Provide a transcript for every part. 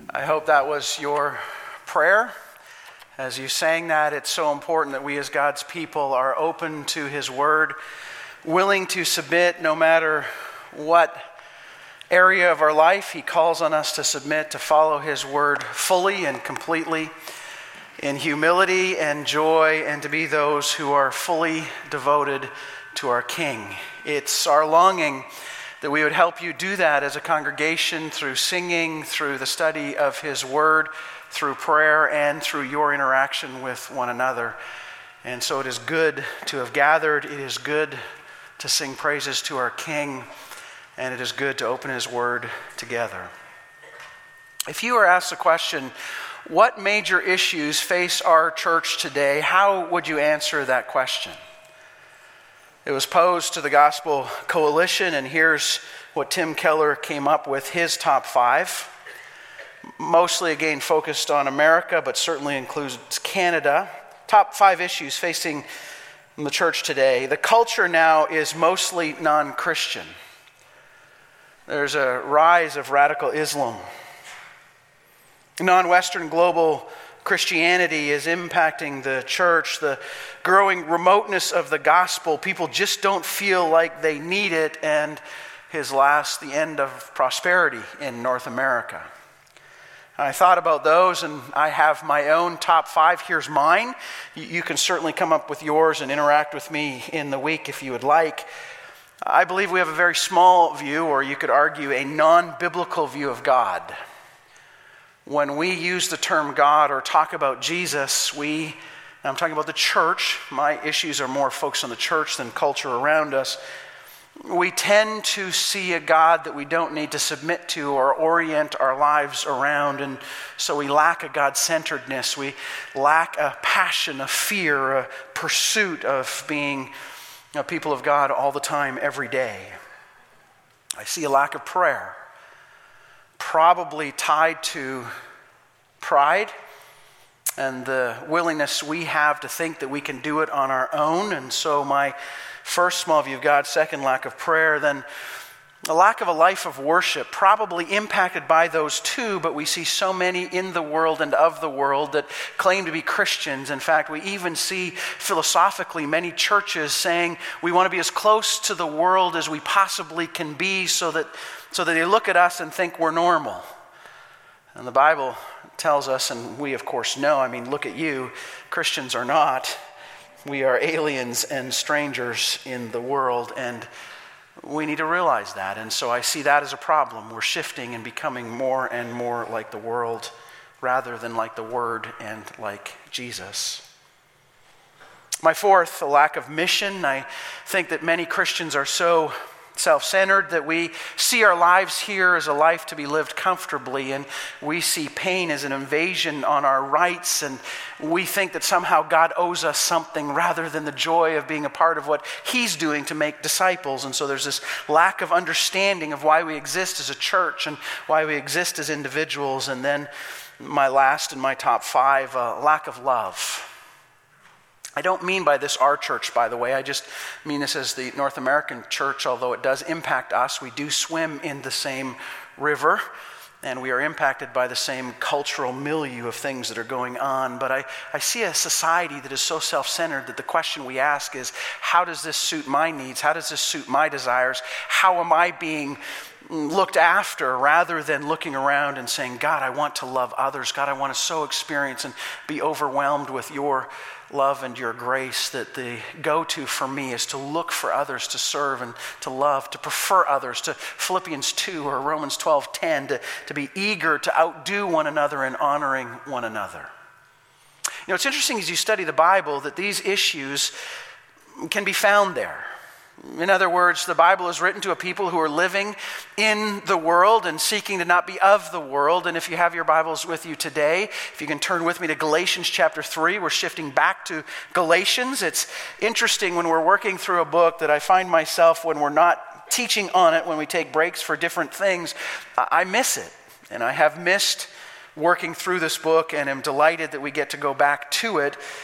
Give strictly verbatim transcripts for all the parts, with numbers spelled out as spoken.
I hope that was your prayer. As you sang that, it's so important that we as God's people are open to His Word, willing to submit no matter what area of our life He calls on us to submit, to follow His Word fully and completely in humility and joy, and to be those who are fully devoted to our King. It's our longing that we would help you do that as a congregation through singing, through the study of His Word, through prayer, and through your interaction with one another. And so it is good to have gathered. It is good to sing praises to our King, and it is good to open His Word together. If you were asked the question, what major issues face our church today, how would you answer that question? It was posed to the Gospel Coalition, and here's what Tim Keller came up with, his top five. Mostly, again, focused on America, but certainly includes Canada. Top five issues facing the church today. The culture now is mostly non-Christian. There's a rise of radical Islam. Non-Western global Christianity is impacting the church. The growing remoteness of the gospel. People just don't feel like they need it. And his last, the end of prosperity in North America. I thought about those, and I have my own top five. Here's mine. You can certainly come up with yours and interact with me in the week if you would like. I believe we have a very small view, or you could argue a non-biblical view of God. When we use the term God or talk about Jesus, we, I'm talking about the church, my issues are more focused on the church than culture around us. We tend to see a God that we don't need to submit to or orient our lives around, and so we lack a God-centeredness. We lack a passion, a fear, a pursuit of being a people of God all the time, every day. I see a lack of prayer, probably tied to pride and the willingness we have to think that we can do it on our own. And so my first small view of God, second, lack of prayer, then a lack of a life of worship, probably impacted by those two, but we see so many in the world and of the world that claim to be Christians. In fact, we even see philosophically many churches saying we want to be as close to the world as we possibly can be so that, so that they look at us and think we're normal. And the Bible tells us, and we of course know, I mean, look at you, Christians are not. We are aliens and strangers in the world, and we need to realize that. And so I see that as a problem. We're shifting and becoming more and more like the world rather than like the Word and like Jesus. My fourth, a lack of mission. I think that many Christians are so self-centered that we see our lives here as a life to be lived comfortably, and we see pain as an invasion on our rights, and we think that somehow God owes us something rather than the joy of being a part of what He's doing to make disciples. And so there's this lack of understanding of why we exist as a church and why we exist as individuals. And then my last and my top five, uh, lack of love. I don't mean by this our church, by the way. I just mean this as the North American church, although it does impact us. We do swim in the same river, and we are impacted by the same cultural milieu of things that are going on. But I, I see a society that is so self-centered that the question we ask is, how does this suit my needs? How does this suit my desires? How am I being looked after, rather than looking around and saying, God, I want to love others. God, I want to so experience and be overwhelmed with your love and your grace, that the go-to for me is to look for others, to serve and to love, to prefer others, to Philippians two or Romans twelve ten, to, to be eager to outdo one another in honoring one another. You know, it's interesting as you study the Bible that these issues can be found there. In other words, the Bible is written to a people who are living in the world and seeking to not be of the world. And if you have your Bibles with you today, if you can turn with me to Galatians chapter three, we're shifting back to Galatians. It's interesting when we're working through a book that I find myself, when we're not teaching on it, when we take breaks for different things, I miss it. And I have missed working through this book, and am delighted that we get to go back to it.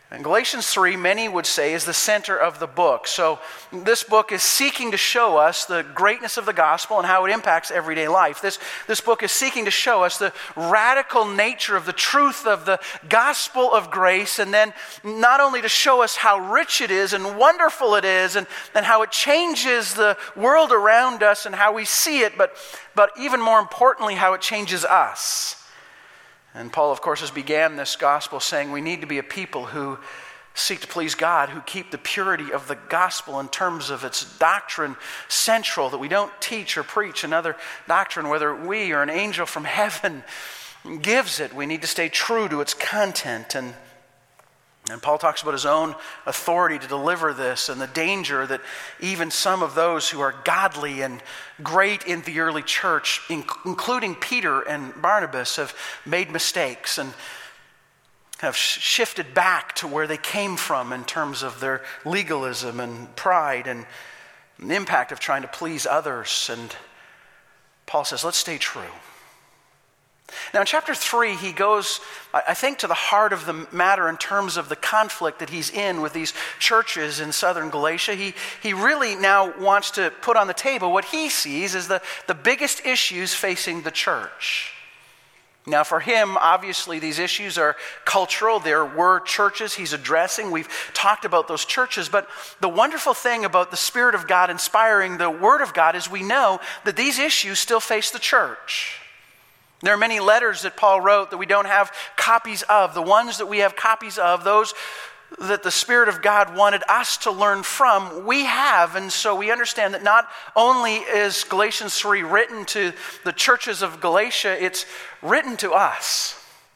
And Galatians three, many would say, is the center of the book. So this book is seeking to show us the greatness of the gospel and how it impacts everyday life. This, this book is seeking to show us the radical nature of the truth of the gospel of grace, and then not only to show us how rich it is and wonderful it is and, and how it changes the world around us and how we see it, but, but even more importantly, how it changes us. And Paul, of course, has began this gospel saying we need to be a people who seek to please God, who keep the purity of the gospel in terms of its doctrine central, that we don't teach or preach another doctrine, whether we or an angel from heaven gives it. We need to stay true to its content. And And Paul talks about his own authority to deliver this and the danger that even some of those who are godly and great in the early church, including Peter and Barnabas, have made mistakes and have shifted back to where they came from in terms of their legalism and pride and the impact of trying to please others. And Paul says, let's stay true. Now in chapter three, he goes, I think, to the heart of the matter in terms of the conflict that he's in with these churches in southern Galatia. He, he really now wants to put on the table what he sees as the, the biggest issues facing the church. Now for him, obviously these issues are cultural. There were churches he's addressing. We've talked about those churches. But the wonderful thing about the Spirit of God inspiring the Word of God is we know that these issues still face the church. There are many letters that Paul wrote that we don't have copies of. The ones that we have copies of, those that the Spirit of God wanted us to learn from, we have. And so we understand that not only is Galatians three written to the churches of Galatia, it's written to us.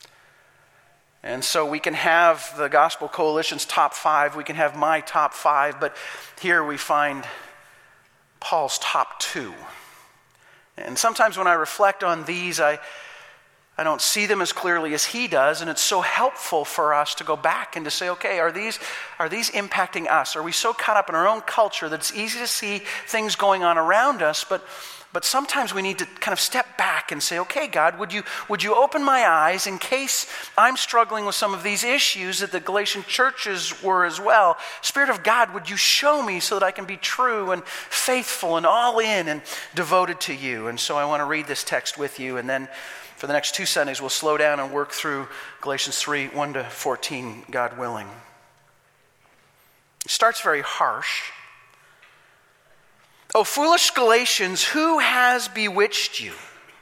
And so we can have the Gospel Coalition's top five, we can have my top five, but here we find Paul's top two. And sometimes when I reflect on these, I, I don't see them as clearly as he does, and it's so helpful for us to go back and to say, okay, are these, are these impacting us? Are we so caught up in our own culture that it's easy to see things going on around us, but, but sometimes we need to kind of step back and say, okay, God, would you, would you open my eyes in case I'm struggling with some of these issues that the Galatian churches were as well? Spirit of God, would you show me so that I can be true and faithful and all in and devoted to you? And so I want to read this text with you, and then for the next two Sundays we'll slow down and work through Galatians three, one to fourteen, God willing. It starts very harsh. O foolish Galatians, who has bewitched you?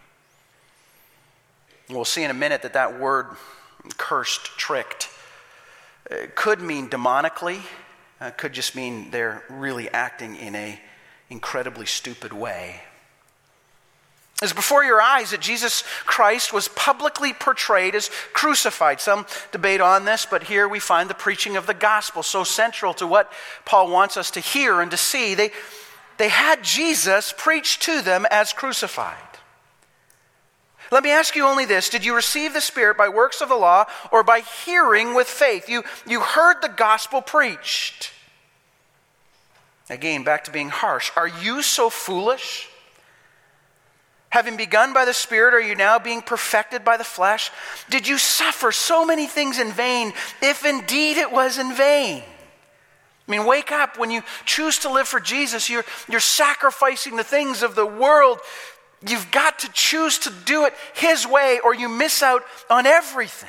We'll see in a minute that that word, cursed, tricked, it could mean demonically. It could just mean they're really acting in an incredibly stupid way. It's before your eyes that Jesus Christ was publicly portrayed as crucified. Some debate on this, but here we find the preaching of the gospel so central to what Paul wants us to hear and to see. They They had Jesus preached to them as crucified. Let me ask you only this. Did you receive the Spirit by works of the law or by hearing with faith? You, you heard the gospel preached. Again, back to being harsh. Are you so foolish? Having begun by the Spirit, are you now being perfected by the flesh? Did you suffer so many things in vain, if indeed it was in vain? I mean, wake up. When you choose to live for Jesus, you're, you're sacrificing the things of the world. You've got to choose to do it His way, or you miss out on everything.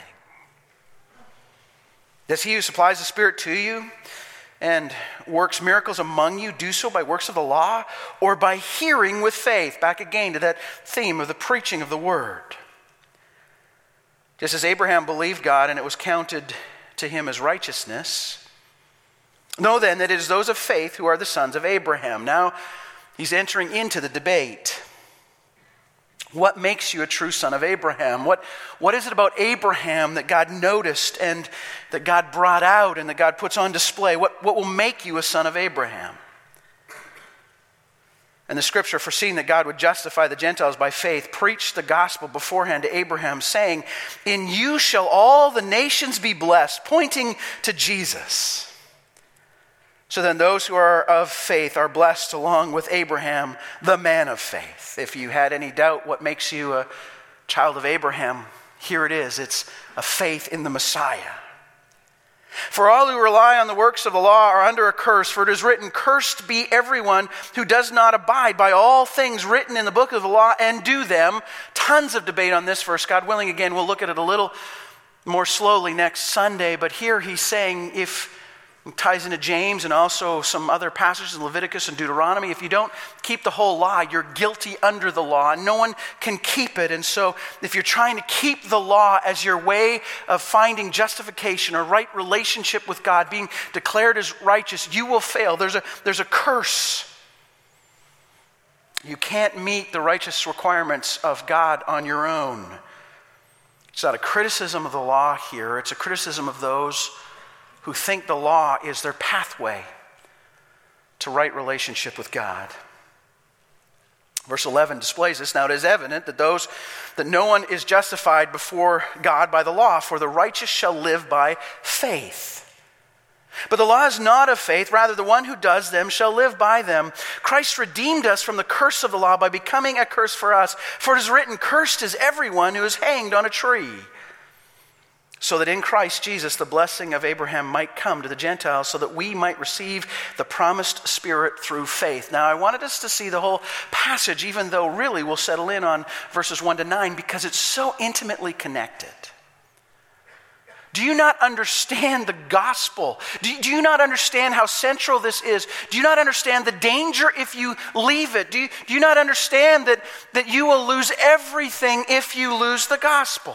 Does He who supplies the Spirit to you and works miracles among you do so by works of the law or by hearing with faith? Back again to that theme of the preaching of the word. Just as Abraham believed God and it was counted to him as righteousness, know then that it is those of faith who are the sons of Abraham. Now he's entering into the debate. What makes you a true son of Abraham? What, what is it about Abraham that God noticed and that God brought out and that God puts on display? What, what will make you a son of Abraham? And the scripture, foreseeing that God would justify the Gentiles by faith, preached the gospel beforehand to Abraham, saying, "In you shall all the nations be blessed," pointing to Jesus. So then those who are of faith are blessed along with Abraham, the man of faith. If you had any doubt what makes you a child of Abraham, here it is. It's a faith in the Messiah. For all who rely on the works of the law are under a curse, for it is written, cursed be everyone who does not abide by all things written in the book of the law and do them. Tons of debate on this verse. God willing, again, we'll look at it a little more slowly next Sunday. But here he's saying, if it ties into James and also some other passages in Leviticus and Deuteronomy. If you don't keep the whole law, you're guilty under the law. No one can keep it. And so if you're trying to keep the law as your way of finding justification or right relationship with God, being declared as righteous, you will fail. There's a, there's a curse. You can't meet the righteous requirements of God on your own. It's not a criticism of the law here. It's a criticism of those who think the law is their pathway to right relationship with God. Verse eleven displays this. Now it is evident that those that no one is justified before God by the law, for the righteous shall live by faith. But the law is not of faith, rather the one who does them shall live by them. Christ redeemed us from the curse of the law by becoming a curse for us. For it is written, cursed is everyone who is hanged on a tree, so that in Christ Jesus the blessing of Abraham might come to the Gentiles, so that we might receive the promised Spirit through faith. Now I wanted us to see the whole passage, even though really we'll settle in on verses one to nine, because it's so intimately connected. Do you not understand the gospel? Do you, do you not understand how central this is? Do you not understand the danger if you leave it? Do you, do you not understand that, that you will lose everything if you lose the gospel?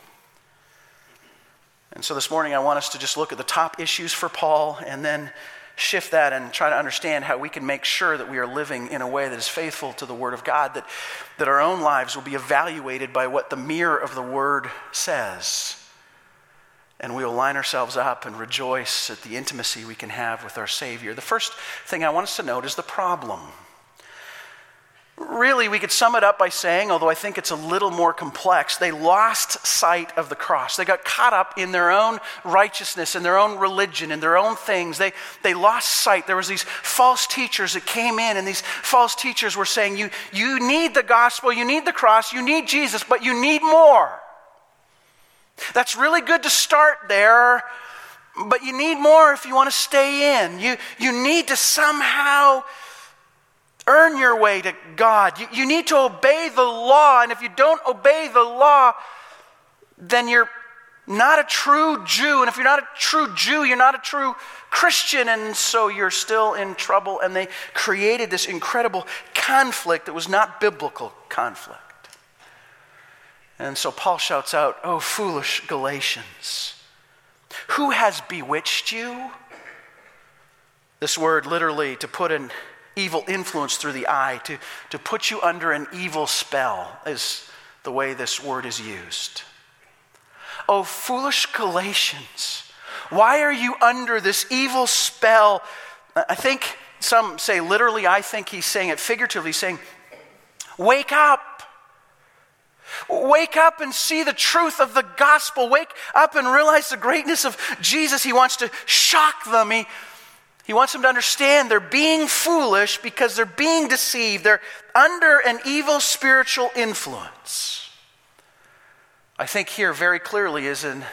And so this morning I want us to just look at the top issues for Paul and then shift that and try to understand how we can make sure that we are living in a way that is faithful to the Word of God, that, that our own lives will be evaluated by what the mirror of the Word says. And we will line ourselves up and rejoice at the intimacy we can have with our Savior. The first thing I want us to note is the problem. Really, we could sum it up by saying, although I think it's a little more complex, they lost sight of the cross. They got caught up in their own righteousness, in their own religion, in their own things. They, they lost sight. There was these false teachers that came in, and these false teachers were saying, you, you need the gospel, you need the cross, you need Jesus, but you need more. That's really good to start there, but you need more if you want to stay in. You, you need to somehow earn your way to God. You, you need to obey the law, and if you don't obey the law, then you're not a true Jew. And if you're not a true Jew, you're not a true Christian, and so you're still in trouble. And they created this incredible conflict that was not biblical conflict. And so Paul shouts out, "Oh, foolish Galatians, who has bewitched you?" This word literally to put an evil influence through the eye, to, to put you under an evil spell is the way this word is used. Oh, foolish Galatians, why are you under this evil spell? I think some say literally, I think he's saying it figuratively, saying, wake up. Wake up and see the truth of the gospel. Wake up and realize the greatness of Jesus. He wants to shock them. He He wants them to understand they're being foolish because they're being deceived. They're under an evil spiritual influence. I think here very clearly is in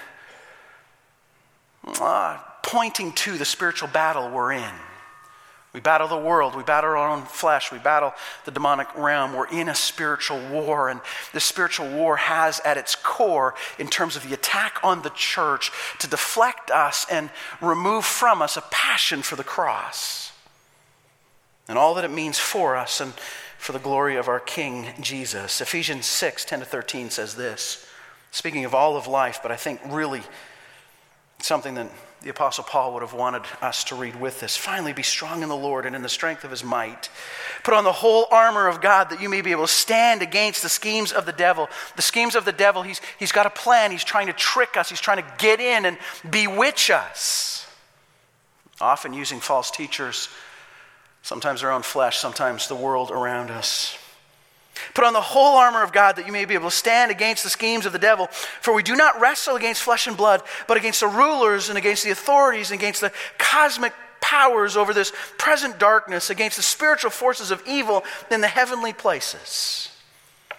uh, pointing to the spiritual battle we're in. We battle the world. We battle our own flesh. We battle the demonic realm. We're in a spiritual war, and this spiritual war has at its core, in terms of the attack on the church, to deflect us and remove from us a passion for the cross and all that it means for us and for the glory of our King Jesus. Ephesians six, ten to thirteen says this, speaking of all of life, but I think really something that the Apostle Paul would have wanted us to read with this. Finally, be strong in the Lord and in the strength of his might. Put on the whole armor of God that you may be able to stand against the schemes of the devil. The schemes of the devil, he's, he's got a plan. He's trying to trick us. He's trying to get in and bewitch us. Often using false teachers, sometimes our own flesh, sometimes the world around us. Put on the whole armor of God that you may be able to stand against the schemes of the devil. For we do not wrestle against flesh and blood, but against the rulers and against the authorities and against the cosmic powers over this present darkness, against the spiritual forces of evil in the heavenly places.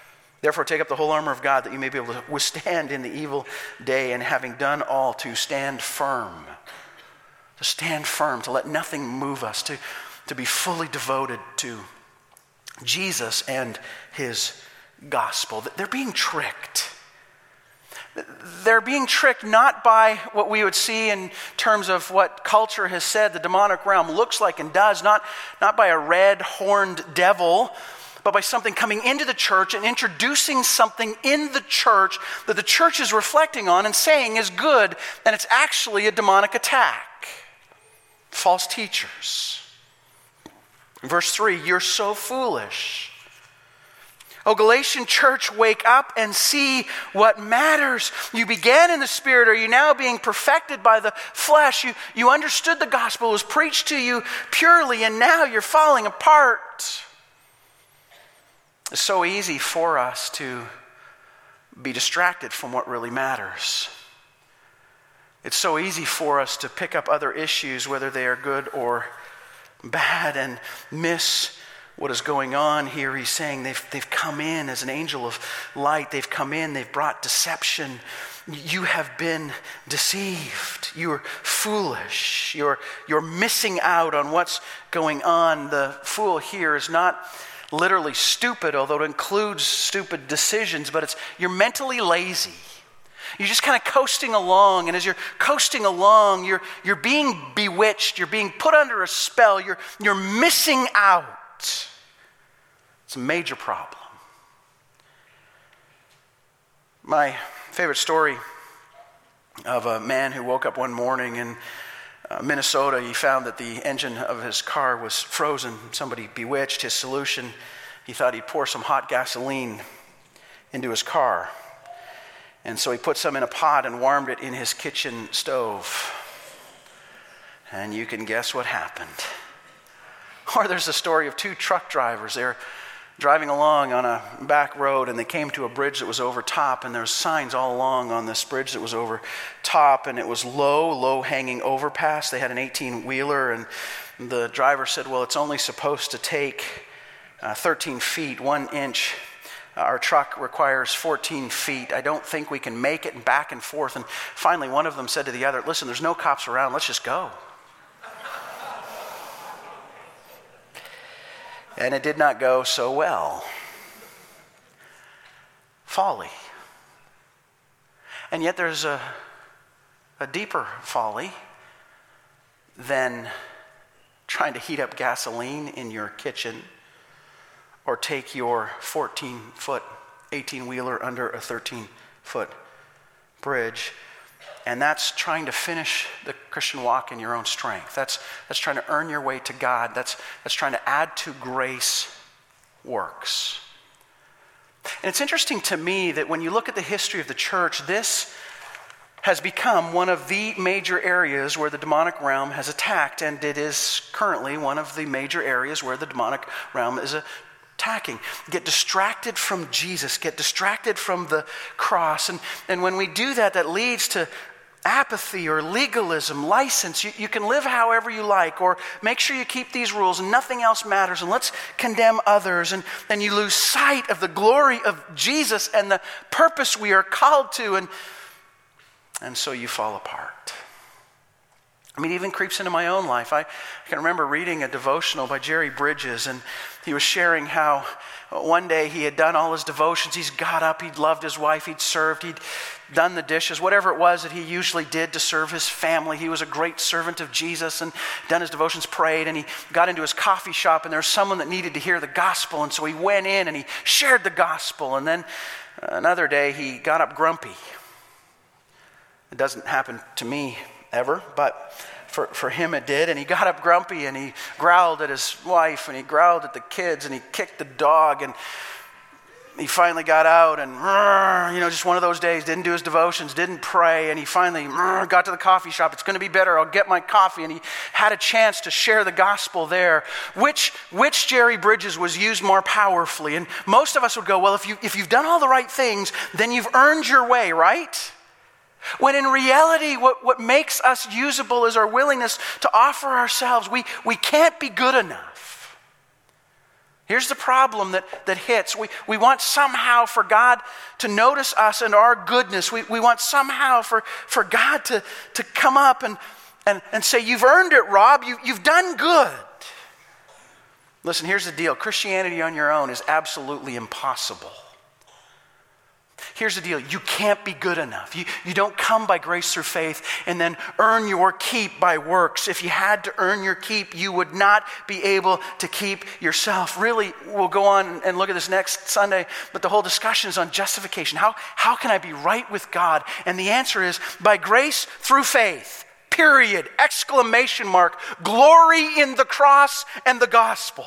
Therefore, take up the whole armor of God that you may be able to withstand in the evil day, and having done all, to stand firm. To stand firm, to let nothing move us, to, to be fully devoted to Jesus and his gospel. They're being tricked. They're being tricked not by what we would see in terms of what culture has said the demonic realm looks like and does, not, not by a red-horned devil, but by something coming into the church and introducing something in the church that the church is reflecting on and saying is good, and it's actually a demonic attack. False teachers. In verse three, you're so foolish. Oh, Galatian church, wake up and see what matters. You began in the Spirit. Are you now being perfected by the flesh? You, you understood the gospel was preached to you purely, and now you're falling apart. It's so easy for us to be distracted from what really matters. It's so easy for us to pick up other issues, whether they are good or bad, and miss what is going on here. He's saying they've, they've come in as an angel of light. They've come in. They've brought deception. You have been deceived. You're foolish. You're, you're missing out on what's going on. The fool here is not literally stupid, although it includes stupid decisions, but it's you're mentally lazy. You're just kind of coasting along, and as you're coasting along, you're, you're being bewitched. You're being put under a spell. You're, you're missing out. It's a major problem. My favorite story of a man who woke up one morning in uh, Minnesota. He found that the engine of his car was frozen. Somebody bewitched his solution. He thought he'd pour some hot gasoline into his car. And so he put some in a pot and warmed it in his kitchen stove. And you can guess what happened. Or there's a story of two truck drivers. They're driving along on a back road, and they came to a bridge that was over top, and there's signs all along on this bridge that was over top, and it was low, low-hanging overpass. They had an eighteen-wheeler, and the driver said, well, it's only supposed to take uh, thirteen feet, one inch. Uh, our truck requires fourteen feet. I don't think we can make it, and back and forth. And finally, one of them said to the other, listen, there's no cops around. Let's just go. And it did not go so well. Folly. And yet there's a, a deeper folly than trying to heat up gasoline in your kitchen or take your fourteen-foot, eighteen-wheeler under a thirteen-foot bridge. And that's trying to finish the Christian walk in your own strength. That's, that's trying to earn your way to God. That's, that's trying to add to grace works. And it's interesting to me that when you look at the history of the church, this has become one of the major areas where the demonic realm has attacked. And it is currently one of the major areas where the demonic realm is attacking. Get distracted from Jesus. Get distracted from the cross. And, and when we do that, that leads to apathy or legalism, license. You, you can live however you like, or make sure you keep these rules and nothing else matters, and let's condemn others. And then you lose sight of the glory of Jesus and the purpose we are called to, and, and so you fall apart. I mean, it even creeps into my own life. I, I can remember reading a devotional by Jerry Bridges, and he was sharing how one day he had done all his devotions. He's got up, he'd loved his wife, he'd served, he'd done the dishes, whatever it was that he usually did to serve his family. He was a great servant of Jesus and done his devotions, prayed, and he got into his coffee shop, and there was someone that needed to hear the gospel, and so he went in and he shared the gospel. And then another day he got up grumpy. It doesn't happen to me ever, but for, for him it did. And he got up grumpy and he growled at his wife and he growled at the kids and he kicked the dog, and he finally got out and, you know, just one of those days, didn't do his devotions, didn't pray, and he finally got to the coffee shop. It's going to be better. I'll get my coffee. And he had a chance to share the gospel there. Which, which Jerry Bridges was used more powerfully? And most of us would go, well, if, you, if you've done all the right things, then you've earned your way, right? When in reality, what, what makes us usable is our willingness to offer ourselves. We, we can't be good enough. Here's the problem that, that hits. We, we want somehow for God to notice us and our goodness. We, we want somehow for, for God to, to come up and, and, and say, you've earned it, Rob. You, you've done good. Listen, here's the deal. Christianity on your own is absolutely impossible. Here's the deal. You can't be good enough. You, you don't come by grace through faith and then earn your keep by works. If you had to earn your keep, you would not be able to keep yourself. Really, we'll go on and look at this next Sunday, but the whole discussion is on justification. How, how can I be right with God? And the answer is by grace through faith, period, exclamation mark, glory in the cross and the gospel.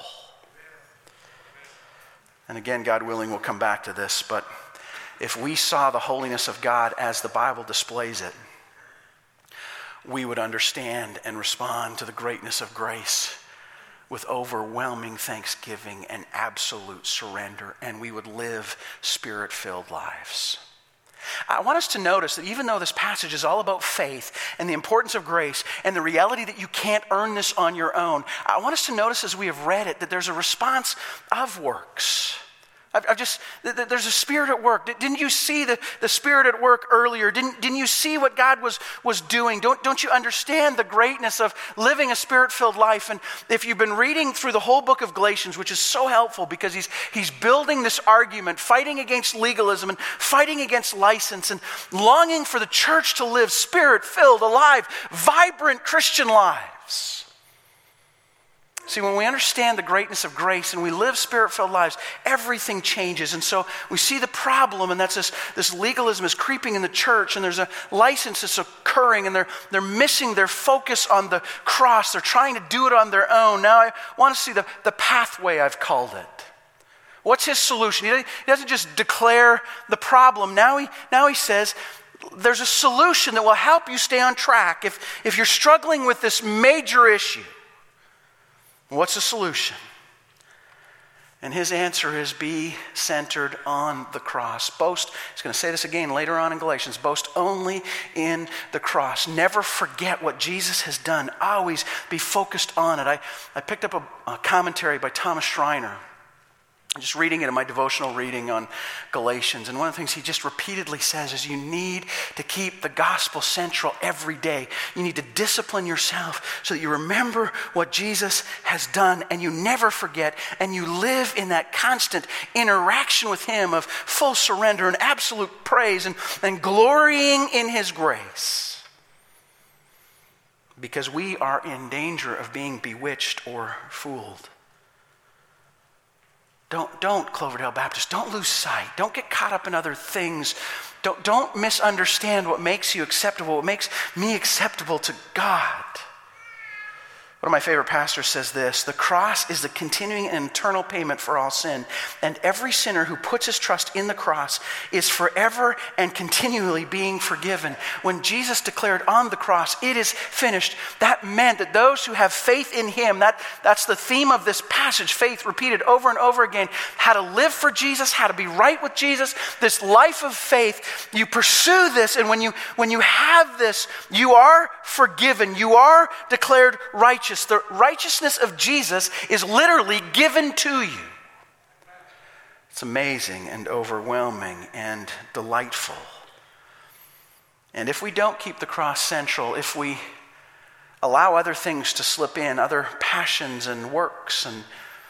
And again, God willing, we'll come back to this, but if we saw the holiness of God as the Bible displays it, we would understand and respond to the greatness of grace with overwhelming thanksgiving and absolute surrender, and we would live Spirit-filled lives. I want us to notice that even though this passage is all about faith and the importance of grace and the reality that you can't earn this on your own, I want us to notice as we have read it that there's a response of works. I've just, there's a Spirit at work. Didn't you see the, the Spirit at work earlier? Didn't, didn't you see what God was, was doing? Don't, don't you understand the greatness of living a Spirit-filled life? And if you've been reading through the whole book of Galatians, which is so helpful because he's, he's building this argument, fighting against legalism and fighting against license and longing for the church to live Spirit-filled, alive, vibrant Christian lives. See, when we understand the greatness of grace and we live Spirit-filled lives, everything changes. And so we see the problem, and that's this, this legalism is creeping in the church, and there's a license that's occurring, and they're, they're missing their focus on the cross. They're trying to do it on their own. Now I want to see the, the pathway, I've called it. What's his solution? He doesn't just declare the problem. Now he, now he says, there's a solution that will help you stay on track. If, if you're struggling with this major issue, what's the solution? And his answer is be centered on the cross. Boast, he's going to say this again later on in Galatians, boast only in the cross. Never forget what Jesus has done. Always be focused on it. I, I picked up a, a commentary by Thomas Schreiner. I'm just reading it in my devotional reading on Galatians. And one of the things he just repeatedly says is you need to keep the gospel central every day. You need to discipline yourself so that you remember what Jesus has done and you never forget and you live in that constant interaction with him of full surrender and absolute praise and, and glorying in his grace. Because we are in danger of being bewitched or fooled. Don't, don't, Cloverdale Baptist, don't lose sight. Don't get caught up in other things. Don't, don't misunderstand what makes you acceptable, what makes me acceptable to God. One of my favorite pastors says this: the cross is the continuing and eternal payment for all sin. And every sinner who puts his trust in the cross is forever and continually being forgiven. When Jesus declared on the cross, it is finished, that meant that those who have faith in him, that, that's the theme of this passage, faith repeated over and over again, how to live for Jesus, how to be right with Jesus, this life of faith. You pursue this, and when you, when you have this, you are forgiven. You are declared righteous. The righteousness of Jesus is literally given to you. It's amazing and overwhelming and delightful. And if we don't keep the cross central, if we allow other things to slip in, other passions and works, and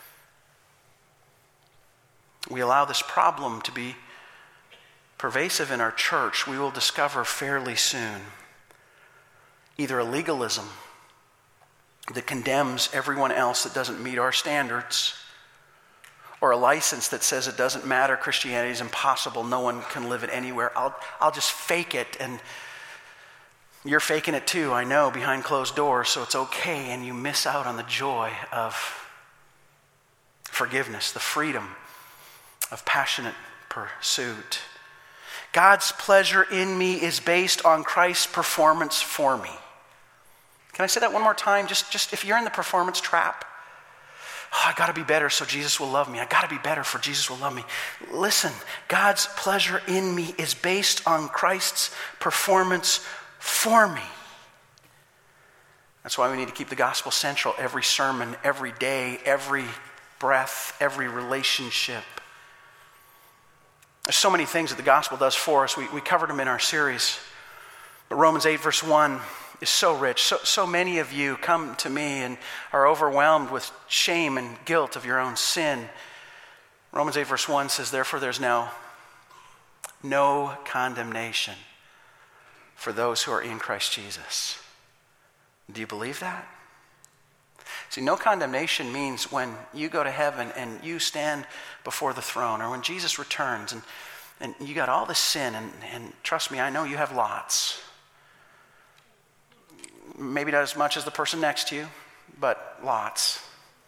we allow this problem to be pervasive in our church, we will discover fairly soon either a legalism that condemns everyone else that doesn't meet our standards, or a license that says it doesn't matter, Christianity is impossible, no one can live it anywhere. I'll, I'll just fake it, and you're faking it too, I know, behind closed doors, so it's okay, and you miss out on the joy of forgiveness, the freedom of passionate pursuit. God's pleasure in me is based on Christ's performance for me. Can I say that one more time? Just, just if you're in the performance trap, oh, I got to be better so Jesus will love me. I got to be better for Jesus will love me. Listen, God's pleasure in me is based on Christ's performance for me. That's why we need to keep the gospel central every sermon, every day, every breath, every relationship. There's so many things that the gospel does for us. We, we covered them in our series. But Romans eight verse one is so rich. So, so many of you come to me and are overwhelmed with shame and guilt of your own sin. Romans eight verse one says, therefore there's now no condemnation for those who are in Christ Jesus. Do you believe that? See, no condemnation means when you go to heaven and you stand before the throne, or when Jesus returns and, and you got all this sin, and, and trust me, I know you have lots. Maybe not as much as the person next to you, but lots.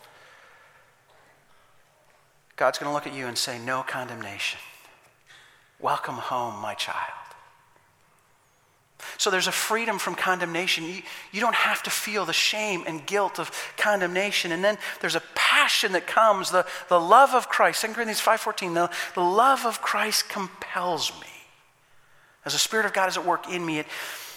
God's going to look at you and say, no condemnation. Welcome home, my child. So there's a freedom from condemnation. You, you don't have to feel the shame and guilt of condemnation. And then there's a passion that comes, the, the love of Christ. Second Corinthians five fourteen, the, the love of Christ compels me. As the Spirit of God is at work in me, it,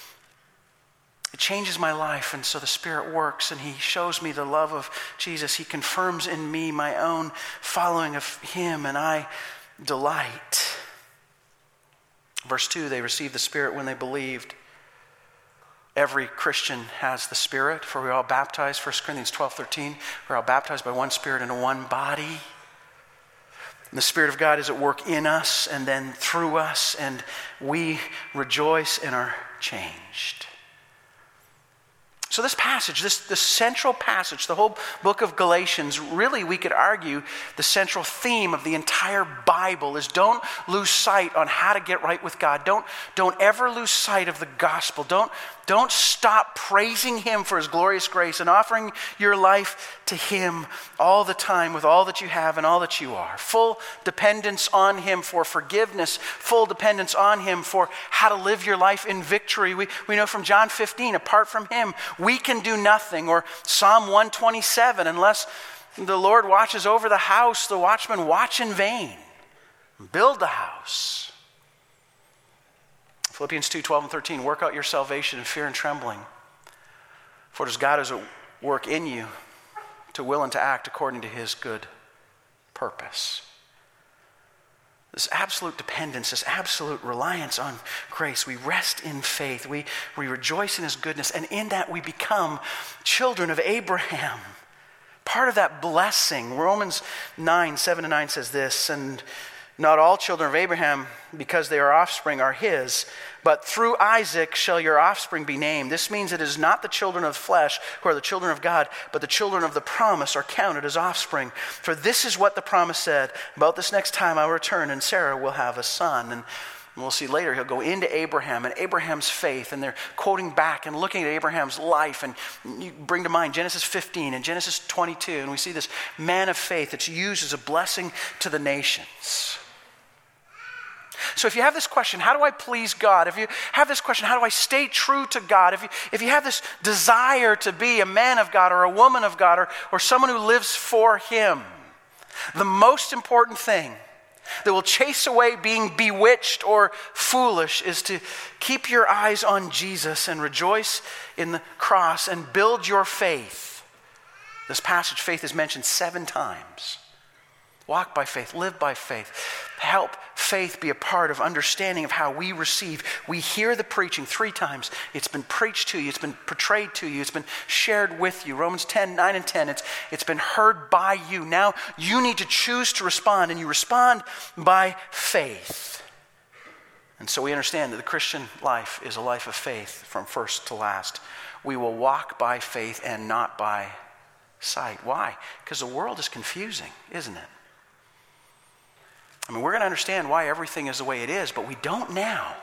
it changes my life. And so the Spirit works and he shows me the love of Jesus. He confirms in me my own following of him, and I delight. Verse two, they received the Spirit when they believed. Every Christian has the Spirit, for we're all baptized, First Corinthians twelve thirteen, we're all baptized by one Spirit into one body. And the Spirit of God is at work in us and then through us, and we rejoice and are changed. So this passage, this, this central passage, the whole book of Galatians, really we could argue the central theme of the entire Bible is don't lose sight on how to get right with God. Don't, don't ever lose sight of the gospel. Don't, don't stop praising him for his glorious grace and offering your life to him all the time with all that you have and all that you are. Full dependence on him for forgiveness. Full dependence on him for how to live your life in victory. We, we know from John fifteen, apart from him, we can do nothing. Or Psalm one twenty-seven, unless the Lord watches over the house, the watchmen watch in vain. Build the house. Philippians two twelve and thirteen, work out your salvation in fear and trembling. For it is God who is at work in you to will and to act according to his good purpose. This absolute dependence, this absolute reliance on grace. We rest in faith. We, we rejoice in his goodness. And in that we become children of Abraham. Part of that blessing. Romans nine, seven to nine says this, and not all children of Abraham, because they are offspring, are his, but through Isaac shall your offspring be named. This means it is not the children of the flesh who are the children of God, but the children of the promise are counted as offspring. For this is what the promise said, about this next time I will return, and Sarah will have a son. And we'll see later, he'll go into Abraham and Abraham's faith, and they're quoting back and looking at Abraham's life, and you bring to mind Genesis fifteen and Genesis twenty-two, and we see this man of faith that's used as a blessing to the nations. So if you have this question, how do I please God? If you have this question, how do I stay true to God? If you, if you have this desire to be a man of God or a woman of God or, or someone who lives for him, the most important thing that will chase away being bewitched or foolish is to keep your eyes on Jesus and rejoice in the cross and build your faith. This passage, faith, is mentioned seven times. Walk by faith, live by faith. Help faith be a part of understanding of how we receive. We hear the preaching three times. It's been preached to you. It's been portrayed to you. It's been shared with you. Romans ten, nine and ten. It's, it's been heard by you. Now you need to choose to respond, and you respond by faith. And so we understand that the Christian life is a life of faith from first to last. We will walk by faith and not by sight. Why? Because the world is confusing, isn't it? I mean, we're going to understand why everything is the way it is, but we don't now.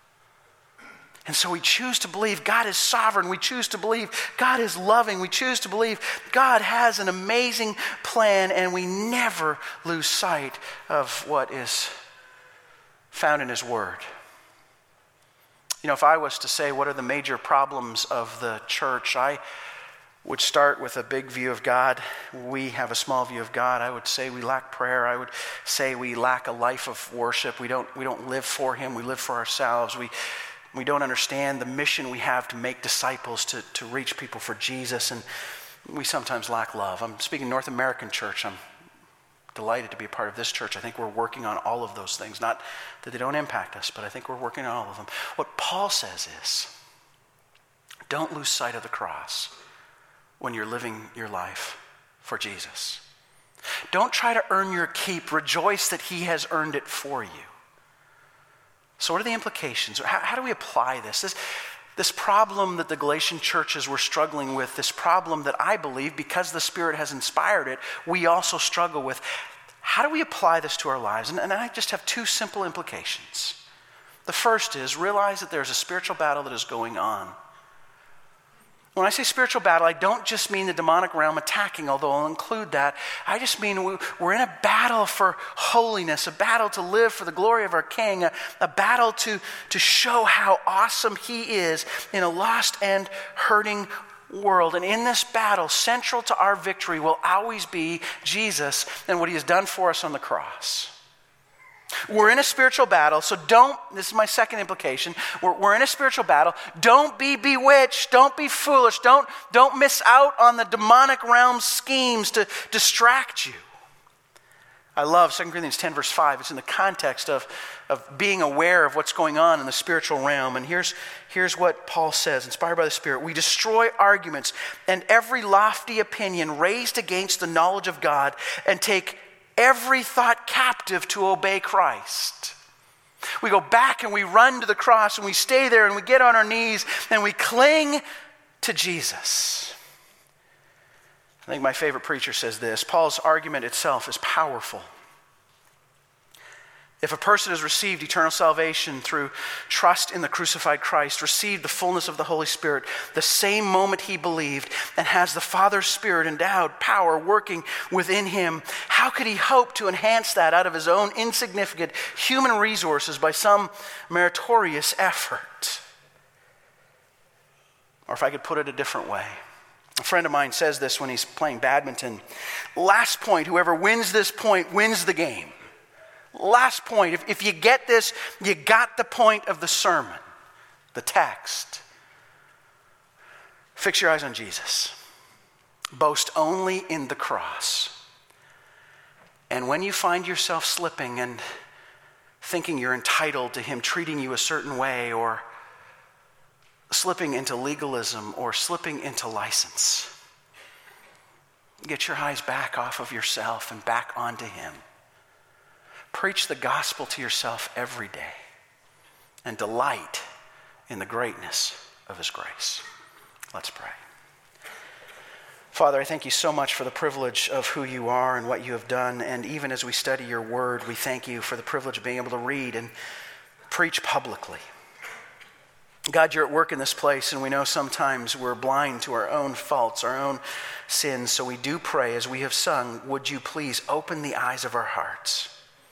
And so we choose to believe God is sovereign. We choose to believe God is loving. We choose to believe God has an amazing plan, and we never lose sight of what is found in his word. You know, if I was to say what are the major problems of the church, I would start with a big view of God. We have a small view of God. I would say we lack prayer. I would say we lack a life of worship. We don't we don't live for him. We live for ourselves. We we don't understand the mission we have to make disciples, to, to reach people for Jesus. And we sometimes lack love. I'm speaking North American church. I'm delighted to be a part of this church. I think we're working on all of those things. Not that they don't impact us, but I think we're working on all of them. What Paul says is, don't lose sight of the cross when you're living your life for Jesus. Don't try to earn your keep. Rejoice that he has earned it for you. So what are the implications? How, how do we apply this? This This problem that the Galatian churches were struggling with, this problem that I believe, because the Spirit has inspired it, we also struggle with. How do we apply this to our lives? And, and I just have two simple implications. The first is, realize that there's a spiritual battle that is going on. When I say spiritual battle, I don't just mean the demonic realm attacking, although I'll include that. I just mean we're in a battle for holiness, a battle to live for the glory of our King, a, a battle to, to show how awesome he is in a lost and hurting world. And in this battle, central to our victory will always be Jesus and what he has done for us on the cross. We're in a spiritual battle, so don't, this is my second implication, we're, we're in a spiritual battle. Don't be bewitched, don't be foolish, don't, don't miss out on the demonic realm schemes to distract you. I love Second Corinthians ten verse five. It's in the context of, of being aware of what's going on in the spiritual realm. And here's, here's what Paul says, inspired by the Spirit. We destroy arguments and every lofty opinion raised against the knowledge of God and take every thought captive to obey Christ. We go back and we run to the cross and we stay there and we get on our knees and we cling to Jesus. I think my favorite preacher says this. Paul's argument itself is powerful. If a person has received eternal salvation through trust in the crucified Christ, received the fullness of the Holy Spirit the same moment he believed, and has the Father's Spirit endowed power working within him, how could he hope to enhance that out of his own insignificant human resources by some meritorious effort? Or if I could put it a different way. A friend of mine says this when he's playing badminton. Last point, whoever wins this point wins the game. Last point, if, if you get this, you got the point of the sermon, the text. Fix your eyes on Jesus. Boast only in the cross. And when you find yourself slipping and thinking you're entitled to him treating you a certain way, or slipping into legalism, or slipping into license, get your eyes back off of yourself and back onto him. Preach the gospel to yourself every day and delight in the greatness of his grace. Let's pray. Father, I thank you so much for the privilege of who you are and what you have done. And even as we study your word, we thank you for the privilege of being able to read and preach publicly. God, you're at work in this place, and we know sometimes we're blind to our own faults, our own sins. So we do pray, as we have sung, would you please open the eyes of our hearts.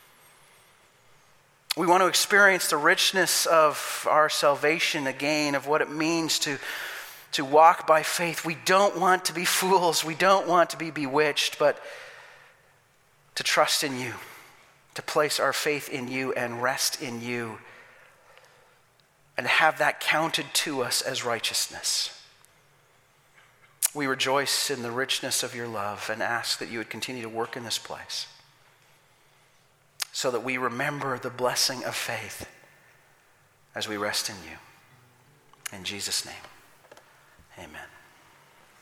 We want to experience the richness of our salvation again, of what it means to, to walk by faith. We don't want to be fools. We don't want to be bewitched, but to trust in you, to place our faith in you and rest in you, and have that counted to us as righteousness. We rejoice in the richness of your love and ask that you would continue to work in this place, so that we remember the blessing of faith as we rest in you. In Jesus' name, amen.